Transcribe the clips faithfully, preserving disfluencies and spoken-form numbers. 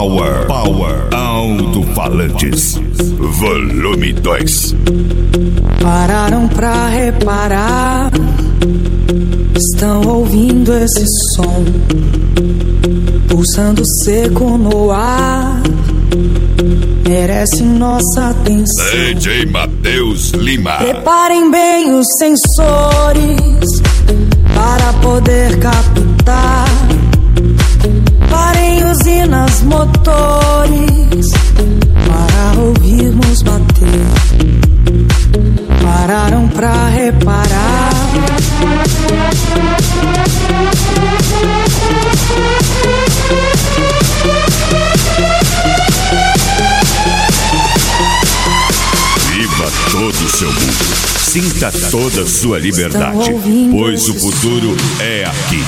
Power, Power, Alto-Falantes, volume dois. Pararam pra reparar, estão ouvindo esse som, pulsando seco no ar, merece nossa atenção. D J Matheus Lima. Preparem bem os sensores para poder captar. Parem usinas, motores para ouvirmos bater. Pararam pra reparar. Viva todo o seu mundo. Sinta toda a sua liberdade, pois o futuro é aqui.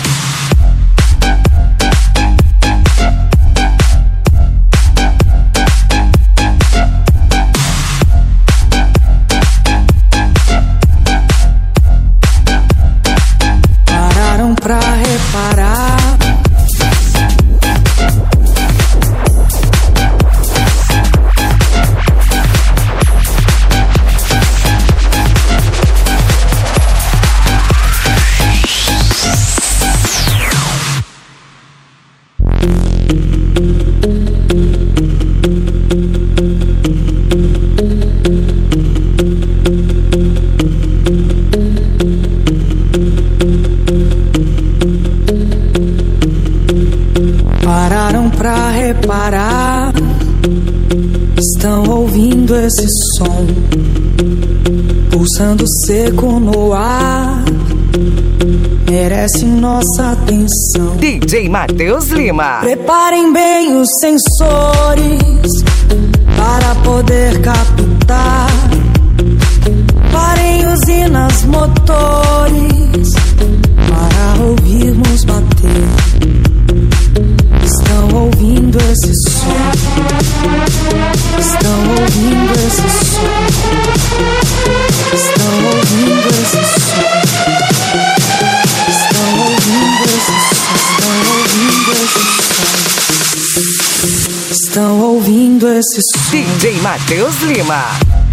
Pararam pra reparar. Pararam pra reparar, estão ouvindo esse som, pulsando seco no ar, merece nossa atenção. D J Matheus Lima. Preparem bem os sensores para poder captar. Parem usinas, motores para ouvirmos bater. Estão ouvindo esse som, estão ouvindo esse som, estão ouvindo esse som, estão ouvindo esse som, estão ouvindo esse som, estão ouvindo esse som. D J Matheus Lima.